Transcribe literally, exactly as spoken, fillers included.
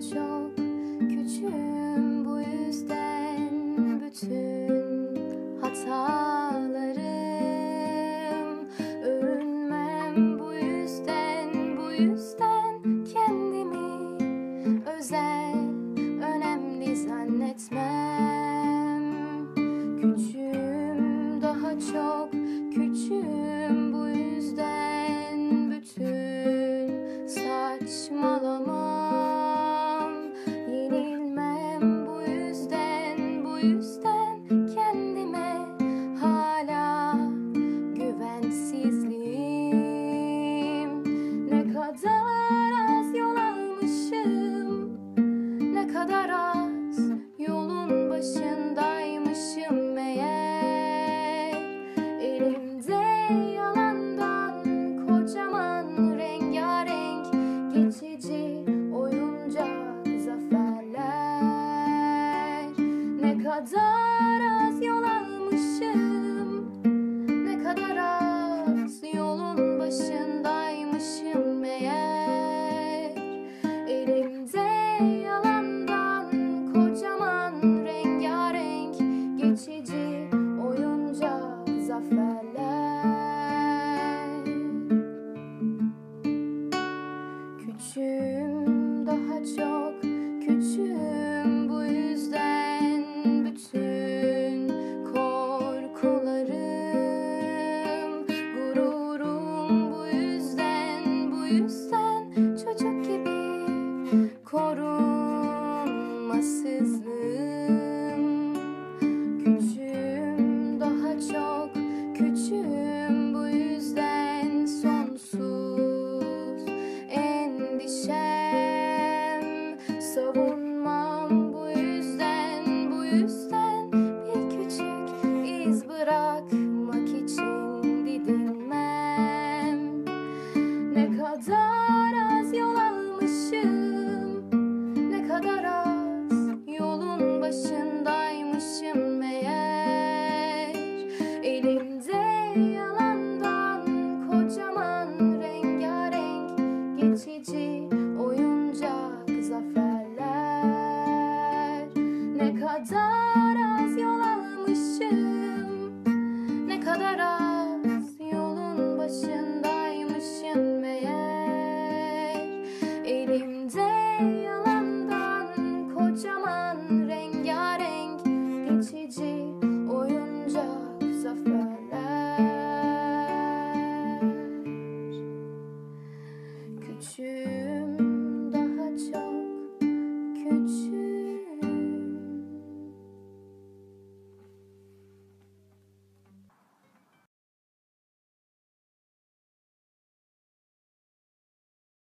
çok küçüğüm, bu yüzden bütün hatalarım. Övünmem bu yüzden, bu yüzden kendimi özel, önemli zannetmem. Küçüğüm, daha çok küçüğüm, bu yüzden bütün saçmalamam. Yenilmem bu yüzden, bu yüzden kendime hala güvensizliğim. Ne kadar az yol almışım, ne kadar az yolun başındaymışım meğer. Elimde yalandan kocaman rengarenk geçici oyuncak zaferler. Ne kadar az yol almışım, ne kadar az yolun başındaymışım meğer. Elimde yalandan kocaman rengarenk geçici oyuncak zaferler. Küçüğüm, daha çok küçüğüm, bu yüzden bütün korkularım, gururum bu yüzden, bu yüzden çocuk gibi korun.